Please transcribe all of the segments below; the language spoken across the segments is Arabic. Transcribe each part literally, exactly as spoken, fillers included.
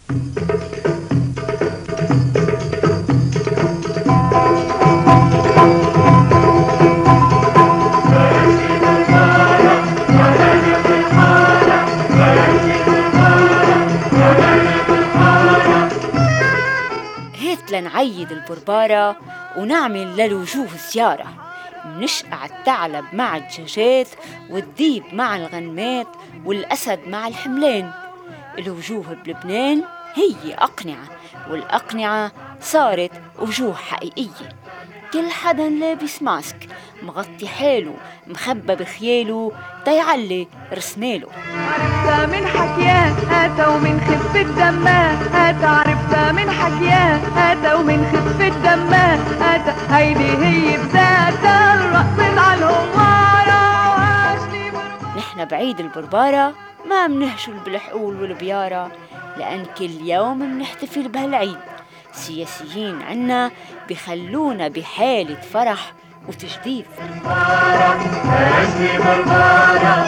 لنعيد البربارة ونعمل للوجوه زيارة. منشقع الثعلب مع الدجاجات والديب مع الغنمات والأسد مع الحملان. الوجوه بلبنان هي أقنعة، والأقنعة صارت وجوه حقيقية. كل حدا لابس ماسك مغطي حاله مخبى بخياله تيعلي رسماله. عرفتها من حكياه هاتا ومن خفة دماه هاتا، عرفتها من حكياه هاتا ومن خفة دماه هاتا، هيدي هي بذاتها الرقص على الهوارة وهاشني بربارة. نحن بعيد البربارة ما منهشل بالحقول والبيارة، لأن كل يوم منحتفل بهالعيد. سياسيين عنا بخلونا بحالة فرح وتجديد. بربارة هاشني بربارة.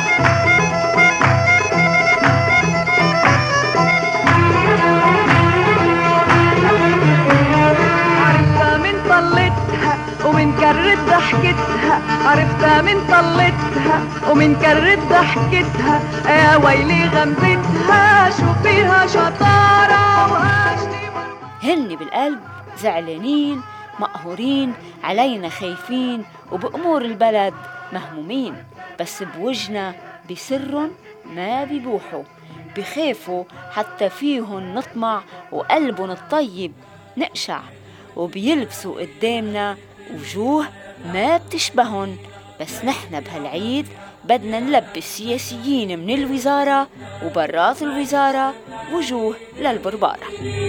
ومن كرت ضحكتها عرفتها من طلتها، ومن كرت ضحكتها يا ويلي غمزتها شو فيها شطارة وهاشني. هن بالقلب زعلانين مقهورين علينا خايفين، وبأمور البلد مهمومين، بس بوجنا بسرهم ما بيبوحوا، بخافوا حتى فيهن نطمع وقلبهم الطيب نقشع، وبيلبسوا قدامنا وجوه ما بتشبهن. بس نحن بهالعيد بدنا نلبس سياسيين من الوزارة وبرات الوزارة وجوه للبربارة.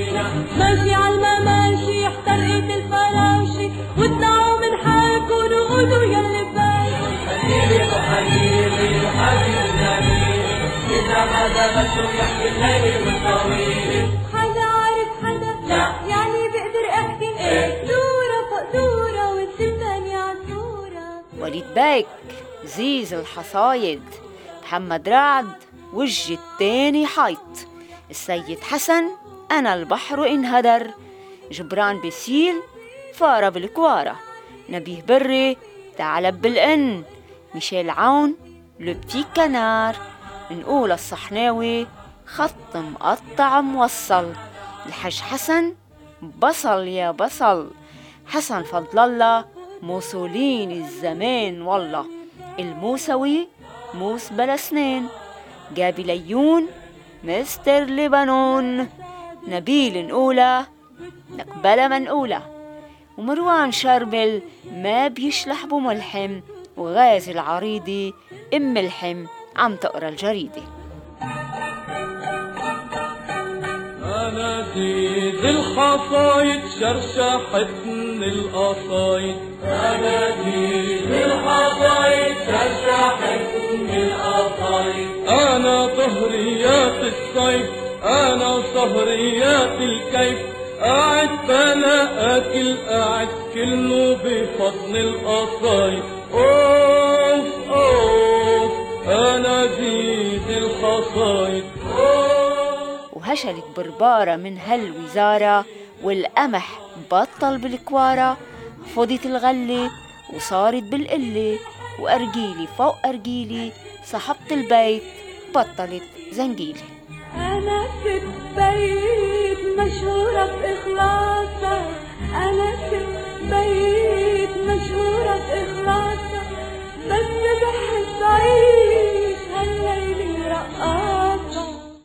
ماشي عالمماشي احترقت الفراشي وطلعوا من حالكن وقولوا يلي ببالي. حبيبي وحبيبي وحبيبي جميل إذا حدا بده يحكي الليل والطويل. حدا عارف حدا؟ لا يعني بقدر احكي ايه؟ دورة فوق دورة والتانية عالدورة. وليد بيك زيز الحصايد، محمد رعد وجه التاني حيط، السيد حسن أنا البحر انهدر، جبران بسيل فارة بالكوارة، نبيه بري ثعلب بالقن، ميشيل عون لبتي كنار، نقول الصحناوي خط مقطع موصل، الحج حسن بصل يا بصل، حسن فضل الله موصولين الزمان والله، الموسوي موس بلا سنين، جابي ليون مستر لبنان، نبيل نقولة نقبلة منقولة، ومروان شربل ما بيشلح بملحم، وغازي العريضي ام الحم عم تقرا الجريدة. أنا زيد الحصايد شرشحت من القصايد، أنا زيد الحصايد شرشحت من القصايد، أنا ظهريات الصيف أنا صهريات الكيف، قاعد فأنا آكل قاعد كله بفضل القصايد. أوف أوف أنا زيد الحصايد. وهشلت بربارة من هالوزارة والقمح بطل بالكوارة، فضت الغلة وصارت بالقلة، وأرجيلي فوق أرجيلي صحبت البيت بطلت زنجيلي. أنا ست بيت مشهورة بإخلاص